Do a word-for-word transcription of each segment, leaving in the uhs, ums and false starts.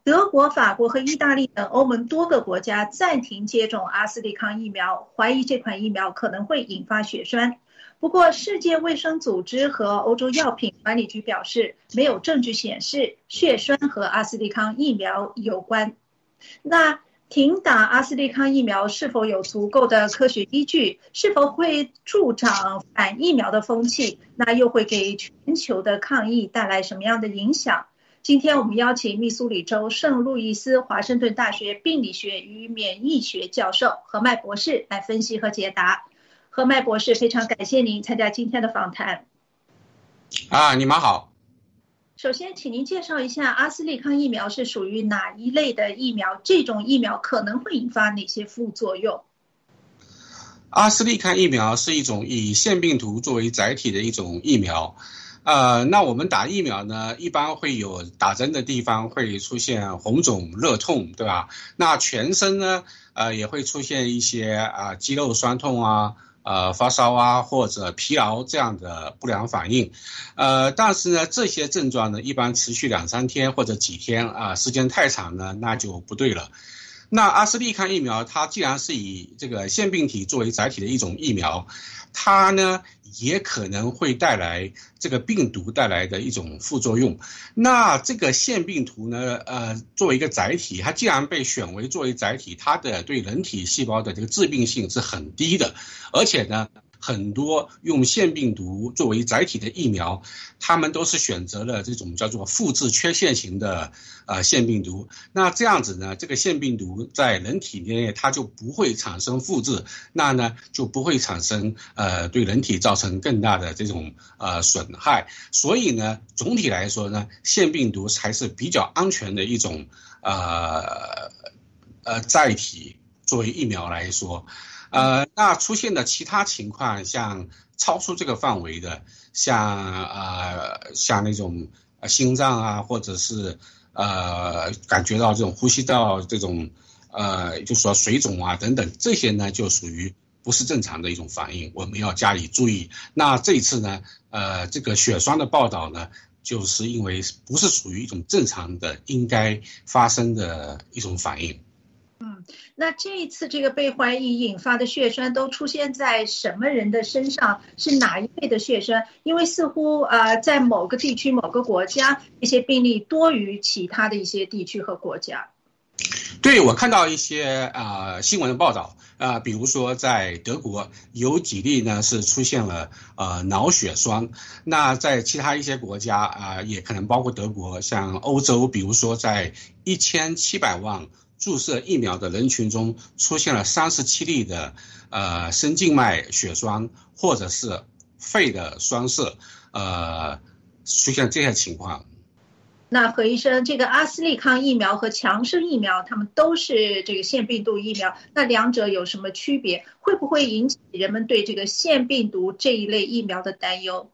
德国、法国和意大利等欧盟多个国家暂停接种阿斯利康疫苗，怀疑这款疫苗可能会引发血栓。不过，世界卫生组织和欧洲药品管理局表示，没有证据显示血栓和阿斯利康疫苗有关。那停打阿斯利康疫苗是否有足够的科学依据？是否会助长反疫苗的风气？那又会给全球的抗疫带来什么样的影响？今天我们邀请密苏里州圣路易斯华盛顿大学病理学与免疫学教授何麦博士来分析和解答。何麦博士，非常感谢您参加今天的访谈。 啊，你们好。 首先，请您介绍一下阿斯利康疫苗是属于哪一类的疫苗？这种疫苗可能会引发哪些副作用？ 阿斯利康疫苗是一种以腺病毒作为载体的一种疫苗。呃，那我们打疫苗呢，一般会有打针的地方会出现红肿、热痛，对吧？那全身呢，呃，也会出现一些啊、呃、肌肉酸痛啊。呃，发烧啊，或者疲劳这样的不良反应，呃，但是呢，这些症状呢，一般持续两三天或者几天啊、呃，时间太长呢，那就不对了。那阿斯利康疫苗，它既然是以这个腺病体作为载体的一种疫苗，它呢也可能会带来这个病毒带来的一种副作用。那这个腺病毒呢，呃，作为一个载体，它既然被选为作为载体，它的对人体细胞的这个致病性是很低的，而且呢，很多用腺病毒作为载体的疫苗，他们都是选择了这种叫做复制缺陷型的呃腺病毒。那这样子呢，这个腺病毒在人体内它就不会产生复制，那呢就不会产生呃对人体造成更大的这种呃损害。所以呢，总体来说呢，腺病毒还是比较安全的一种呃呃载体，作为疫苗来说。呃，那出现的其他情况，像超出这个范围的，像呃像那种呃心脏啊，或者是呃感觉到这种呼吸道这种呃就说水肿啊等等，这些呢就属于不是正常的一种反应，我们要加以注意。那这一次呢，呃这个血栓的报道呢，就是因为不是属于一种正常的应该发生的一种反应。 嗯，那这一次这个被怀疑引发的血栓都出现在什么人的身上？是哪一类的血栓？因为似乎呃在某个地区、某个国家，一些病例多于其他的一些地区和国家。 对，我看到一些呃新闻的报道，呃，比如说在德国有几例呢是出现了呃脑血栓，那在其他一些国家啊、呃，也可能包括德国，像欧洲，比如说在一千七百万注射疫苗的人群中出现了三十七例的呃深静脉血栓或者是肺的栓塞，呃，出现这些情况。 那何医生，这个阿斯利康疫苗和强生疫苗，它们都是这个腺病毒疫苗，那两者有什么区别？会不会引起人们对这个腺病毒这一类疫苗的担忧？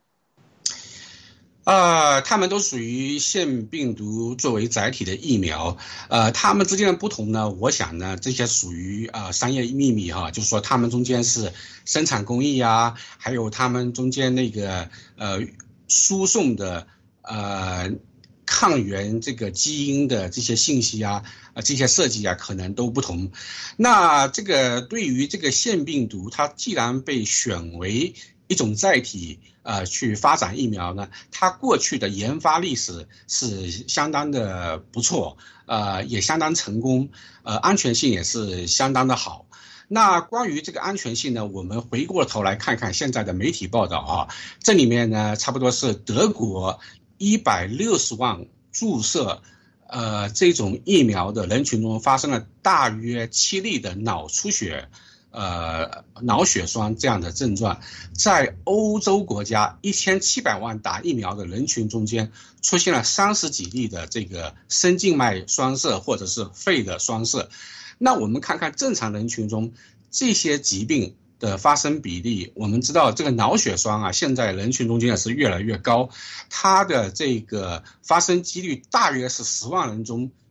呃，它们都属于腺病毒作为载体的疫苗，呃，它们之间的不同呢，我想呢，这些属于呃商业秘密哈，就是说它们中间是生产工艺啊，还有它们中间那个呃输送的呃。抗原这个基因的这些信息啊，啊这些设计啊，可能都不同。那这个对于这个腺病毒，它既然被选为一种载体，呃，去发展疫苗呢，它过去的研发历史是相当的不错，呃，也相当成功，呃，安全性也是相当的好。那关于这个安全性呢，我们回过头来看看现在的媒体报道啊，这里面呢，差不多是德国一百六十万注射呃这种疫苗的人群中发生了大约七例的脑出血呃脑血栓这样的症状，在欧洲国家一千七百万打疫苗的人群中间出现了三十几例的这个深静脉栓塞或者是肺的栓塞。那我们看看正常人群中这些疾病的发生比例，我们知道这个脑血栓啊，现在人群中间也是越来越高，它的这个发生几率大约是十万人中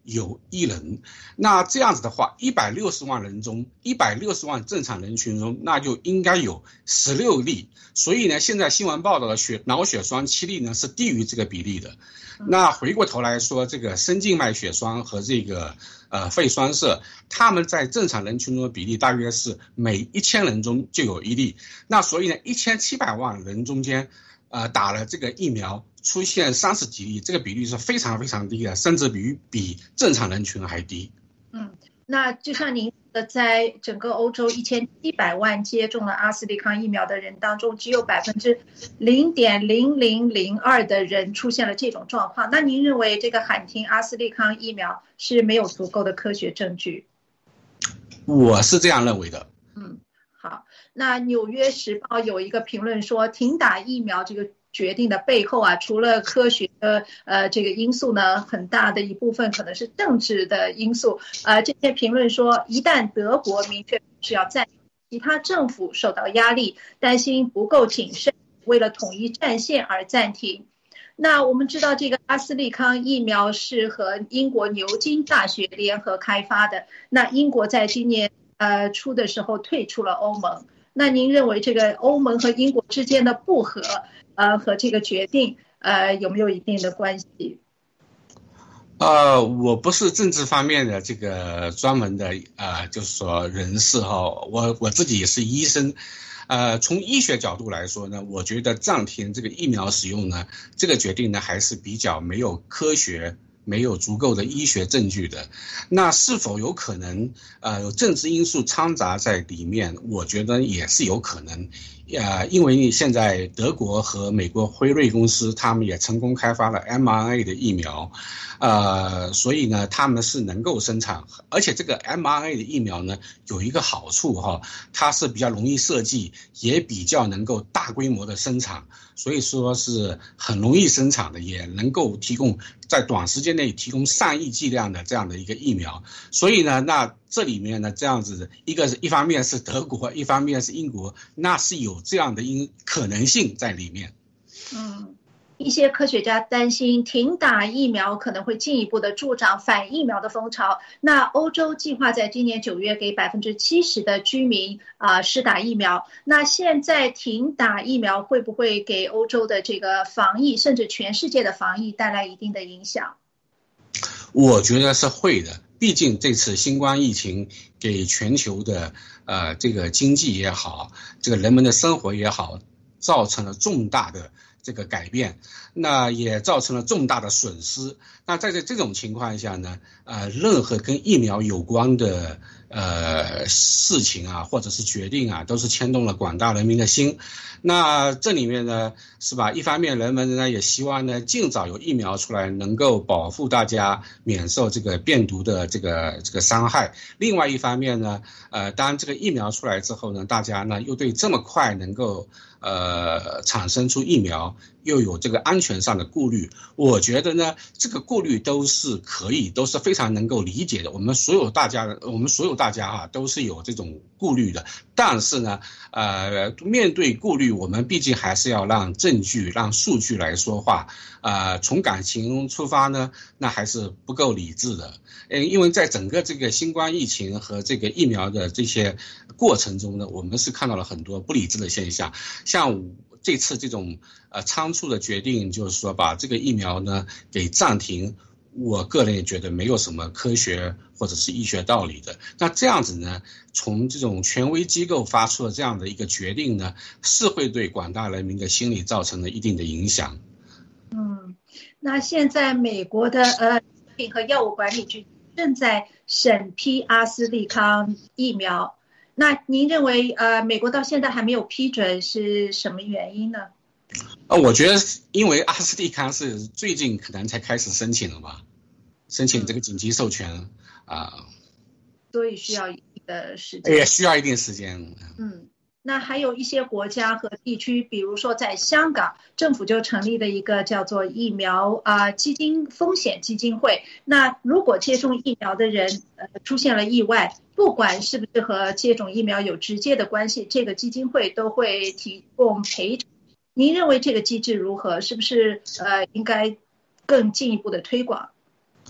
有一人。那这样子的话，一百六十万人中，一百六十万正常人群中，那就应该有十六例。所以呢，现在新闻报道的血脑血栓七例呢是低于这个比例的。那回过头来说，这个深静脉血栓和这个呃肺栓塞，他们在正常人群中的比例大约是每一千人中就有一例。那所以呢，一千七百万人中间，呃打了这个疫苗出现三十几例，这个比例是非常非常低的，甚至比比正常人群还低。 嗯，那就像您的，在整个欧洲一千七百万接种了阿斯利康疫苗的人当中，只有百分之零点零零零二的人出现了这种状况。那您认为这个喊停阿斯利康疫苗是没有足够的科学证据？ 我是这样认为的。 嗯，好。那《纽约时报》有一个评论说，停打疫苗这个决定的背后啊，除了科学的呃这个因素呢，很大的一部分可能是政治的因素。呃，这些评论说，一旦德国明确是要暂停，其他政府受到压力，担心不够谨慎，为了统一战线而暂停。那我们知道，这个阿斯利康疫苗是和英国牛津大学联合开发的。那英国在今年呃初的时候退出了欧盟。那您认为这个欧盟和英国之间的不和，呃，和这个决定，呃，有没有一定的关系？ 呃，我不是政治方面的这个专门的呃，就是说人士哈，我我自己也是医生，呃，从医学角度来说呢，我觉得暂停这个疫苗使用呢，这个决定呢还是比较没有科学。没有足够的医学证据的。那是否有可能呃有政治因素掺杂在里面？我觉得也是有可能。呃，因为现在德国和美国辉瑞公司他们也成功开发了 M R N A 的疫苗，呃，所以呢他们是能够生产，而且这个 M R N A 的疫苗呢有一个好处哈，它是比较容易设计，也比较能够大规模的生产，所以说是很容易生产的，也能够提供在短时间内提供上亿剂量的这样的一个疫苗。所以呢，那这里面呢这样子，一个是一方面是德国，一方面是英国，那是有这样的因可能性在里面。 嗯，一些科学家担心停打疫苗可能会进一步的助长反疫苗的风潮。那欧洲计划在今年九月给百分之七十的居民啊、呃、施打疫苗。那现在停打疫苗会不会给欧洲的这个防疫，甚至全世界的防疫带来一定的影响？ 我觉得是会的。毕竟这次新冠疫情给全球的呃这个经济也好，这个人们的生活也好，造成了重大的这个改变，那也造成了重大的损失。那在这种情况下呢，呃，任何跟疫苗有关的呃事情啊，或者是决定啊，都是牵动了广大人民的心。那这里面呢，是吧？一方面人们呢也希望呢尽早有疫苗出来，能够保护大家免受这个病毒的这个这个伤害。另外一方面呢，呃，当这个疫苗出来之后呢，大家呢又对这么快能够呃产生出疫苗，又有这个安全上的顾虑。我觉得呢，这个顾虑都是可以，都是非常能够理解的。我们所有大家，我们所有大家啊，都是有这种顾虑的。但是呢，呃，面对顾虑，我们毕竟还是要让证据、让数据来说话。呃，从感情出发呢，那还是不够理智的。嗯，因为在整个这个新冠疫情和这个疫苗的这些过程中呢，我们是看到了很多不理智的现象，像这次这种呃仓促的决定，就是说把这个疫苗呢给暂停，我个人也觉得没有什么科学或者是医学道理的。那这样子呢，从这种权威机构发出的这样的一个决定呢，是会对广大人民的心理造成了一定的影响。 嗯，那现在美国的呃食品和药物管理局正在审批阿斯利康疫苗。那您认为呃美国到现在还没有批准是什么原因呢？ 呃，我觉得因为阿斯利康是最近可能才开始申请了吧，申请这个紧急授权啊、呃， 所以需要一定的时间， 也需要一定时间。 嗯。那还有一些国家和地区，比如说在香港，政府就成立了一个叫做疫苗啊、呃、基金风险基金会。那如果接种疫苗的人呃出现了意外，不管是不是和接种疫苗有直接的关系，这个基金会都会提供赔偿。您认为这个机制如何？是不是呃应该更进一步的推广？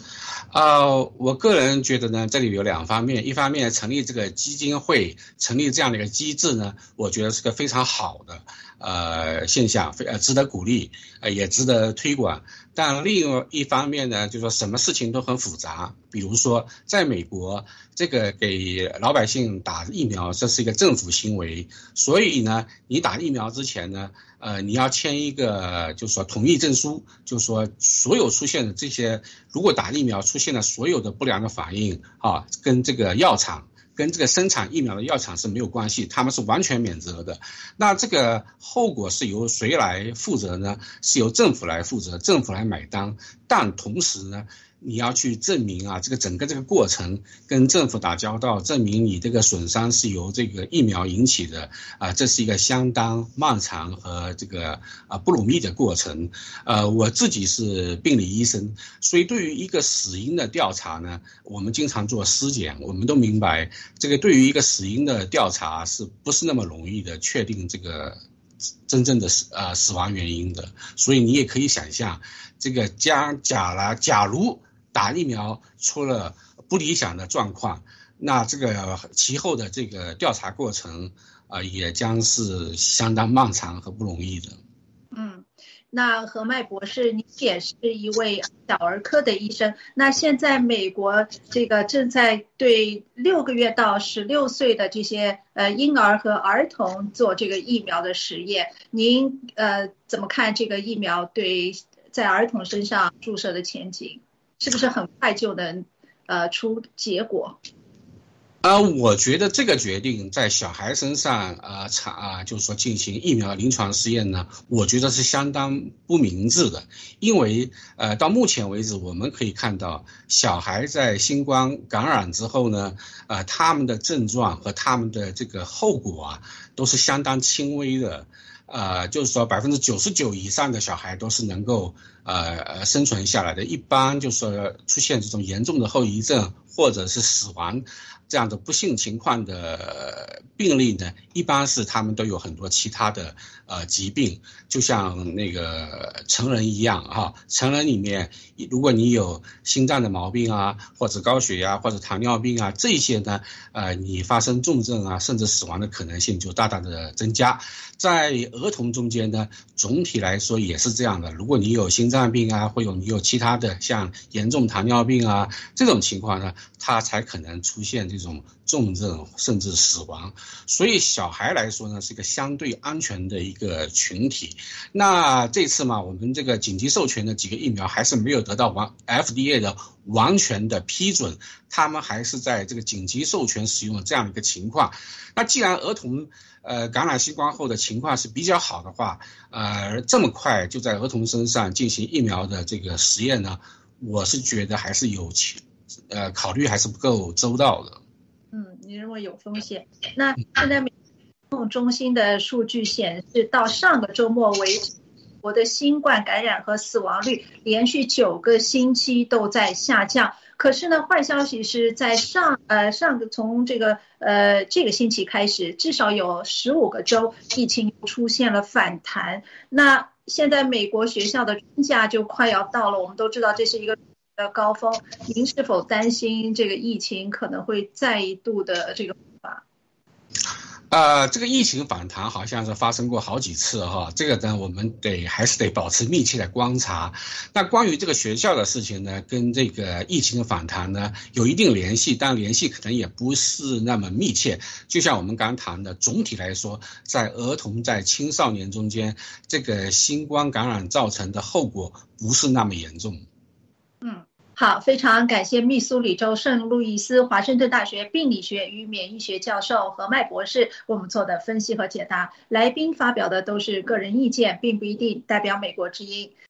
呃，我个人觉得呢，这里有两方面，一方面成立这个基金会，成立这样的一个机制呢，我觉得是个非常好的呃现象，非呃值得鼓励，呃也值得推广。但另外一方面呢，就是说什么事情都很复杂，比如说在美国，这个给老百姓打疫苗，这是一个政府行为，所以呢，你打疫苗之前呢，呃，你要签一个就是说同意证书，就是说所有出现的这些，如果打疫苗出现了所有的不良的反应啊，跟这个药厂。跟这个生产疫苗的药厂是没有关系，他们是完全免责的。那这个后果是由谁来负责呢？是由政府来负责，政府来买单。但同时呢，你要去证明啊，这个整个这个过程跟政府打交道，证明你这个损伤是由这个疫苗引起的啊，这是一个相当漫长和这个啊不容易的过程。呃，我自己是病理医生，所以对于一个死因的调查呢，我们经常做尸检，我们都明白这个对于一个死因的调查是不是那么容易的确定这个真正的死呃死亡原因的。所以你也可以想象，这个假假了，假如打疫苗出了不理想的状况，那这个其后的这个调查过程啊、呃，也将是相当漫长和不容易的。 嗯，那何麦博士，你也是一位小儿科的医生。那现在美国这个正在对六个月到十六岁的这些呃婴儿和儿童做这个疫苗的实验，您呃怎么看这个疫苗对在儿童身上注射的前景？是不是很快就能呃出结果？ 呃，我觉得这个决定在小孩身上啊，产啊，就是说进行疫苗临床试验呢，我觉得是相当不明智的，因为呃，到目前为止，我们可以看到，小孩在新冠感染之后呢，呃，他们的症状和他们的这个后果啊，都是相当轻微的。呃，就是说百分之九十九以上的小孩都是能够呃呃生存下来的，一般就是说出现这种严重的后遗症或者是死亡这样的不幸情况的病例呢，一般是他们都有很多其他的呃疾病，就像那个成人一样哈、啊，成人里面如果你有心脏的毛病啊，或者高血压或者糖尿病啊，这些呢，呃，你发生重症啊，甚至死亡的可能性就大大的增加。在儿童中间呢，总体来说也是这样的。如果你有心脏病啊，或者你有其他的像严重糖尿病啊这种情况呢，它才可能出现这种重症甚至死亡。所以小孩来说呢，是一个相对安全的一个群体。那这次嘛，我们这个紧急授权的几个疫苗还是没有得到完 F D A 的完全的批准，他们还是在这个紧急授权使用的这样的一个情况。那既然儿童呃感染新冠后的情况是比较好的话，呃这么快就在儿童身上进行疫苗的这个实验呢，我是觉得还是有呃考虑还是不够周到的。 嗯，你认为有风险？那现在美国中心的数据显示，到上个周末为止，我的新冠感染和死亡率连续九个星期都在下降。可是呢，坏消息是在上呃上个从这个呃这个星期开始，至少有十五个州疫情出现了反弹。那现在美国学校的春假就快要到了，我们都知道这是一个的高峰。您是否担心这个疫情可能会再一度的这个爆发？ 呃，这个疫情反弹好像是发生过好几次哈，这个呢我们得还是得保持密切的观察。那关于这个学校的事情呢，跟这个疫情的反弹呢有一定联系，但联系可能也不是那么密切。就像我们刚谈的，总体来说，在儿童在青少年中间，这个新冠感染造成的后果不是那么严重。 嗯。好，非常感谢密苏里州圣路易斯华盛顿大学病理学与免疫学教授何麦博士为我们做的分析和解答。来宾发表的都是个人意见，并不一定代表美国之音。